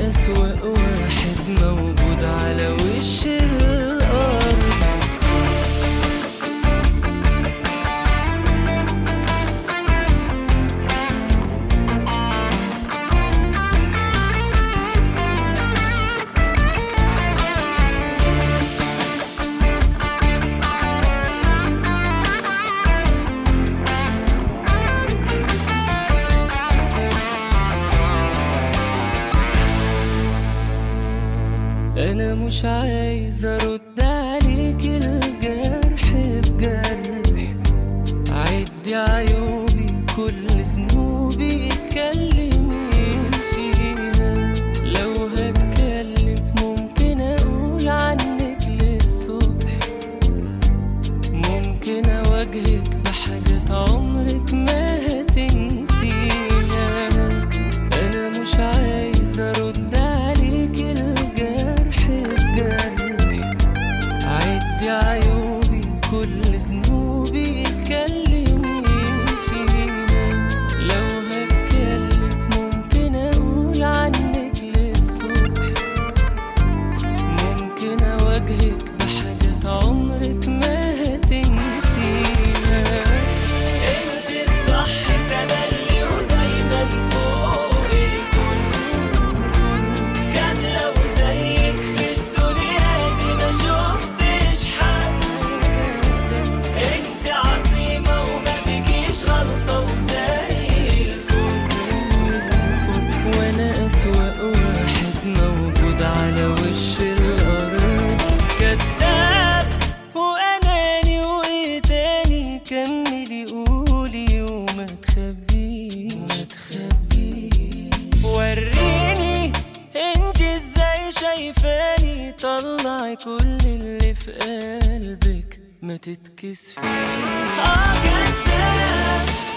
أسوأ واحد موجود على وش الأرض. أنا مش عايز أرد عليك الجرح بجرح، عدي عيوبي كل ذنوبي اتكلمي فيها. لو هتكلم ممكن أقول عنك للصبح، ممكن أواجهك بحاجات عمرك ما هتنسيها. أنا مش عايز أرد عليك عيوبي كل ذنوبي اتكلمي فيها. لو هتكلم ممكن اقول عنك للصبح، ممكن اواجهك بحاجات عمرك ما هتنسيها. انت الصح تملي ودايما فوق الكل، كان لو زيك في الدنيا دي ما شفت. أسوأ واحد موجود على وش الأرض. كذاب وأناني وإيه تاني، كملي قولي وما تخبيش. وريني انت ازاي شايفاني، طلعي كل اللي في قلبك ما تتكسفيش. كذاب